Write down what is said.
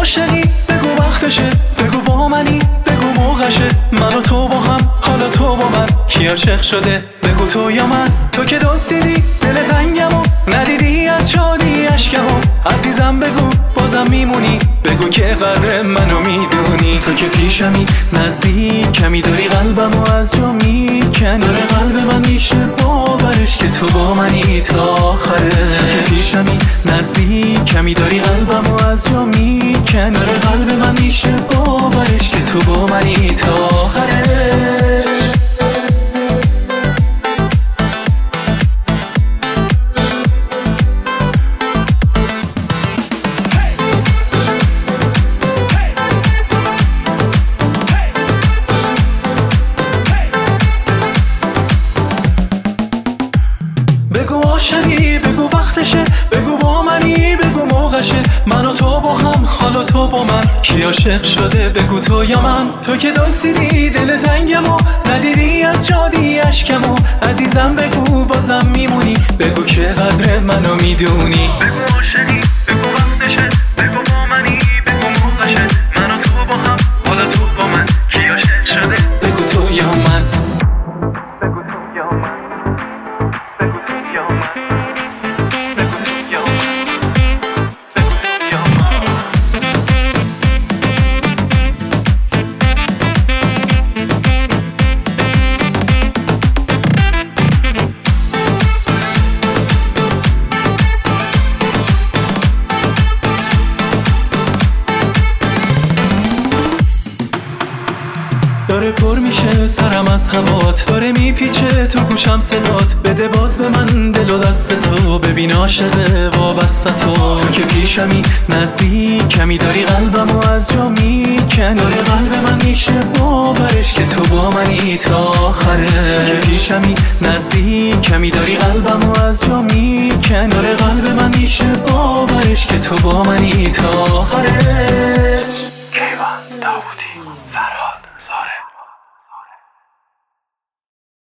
عاشقی بگو وقتشه، بگو با منی، بگو موقعشه. من و تو با هم، حالا تو با من، کی عاشق شده بگو تو یا من. تو که دزدیدی دل تنگمو، ندیدی از شادی اشکمو. عزیزم بگو بازم میمونی، بگو که قدر منو میدونی. تو که پیشمی نزدیکمی، داری قلبمو از جا میکنی. داره قلب من میشه باورش که تو با منی تا آخره. تو که پیشمی نزدیکمی، داری قلبمو از جا میکنی. داره قلب من میشه باورش که تو با منی تا آخره. بگو عاشقی بگو وقتشه، بگو با منی، بگو موقعشه. من و تو با هم، حالا تو با من، کی عاشق شده بگو تو یا من. تو که دزدیدی دل تنگمو، ندیدی از شادی اشکمو. عزیزم بگو بازم میمونی، بگو که قدر منو میدونی. بگو عاشقی بگو وقتشه، بگو با منی، بگو موقعشه. من و تو با هم، حالا تو با من، کی عاشق شده بگو تو یا من. بگو تو یا من. داره پر میشه سرم از هوات، داره میپیچه تو گوشم صدات. بده باز به من دل و دست تو، ببین عاشق وابسته تو که پیشمی نزدیکمی، داری قلبمو از جا میکنی. داره قلب من میشه باورش که تو با منی تا آخره. تو که پیشمی نزدیکمی، داری قلبمو از جا میکنی. داره قلب من میشه باورش که تو با منی تا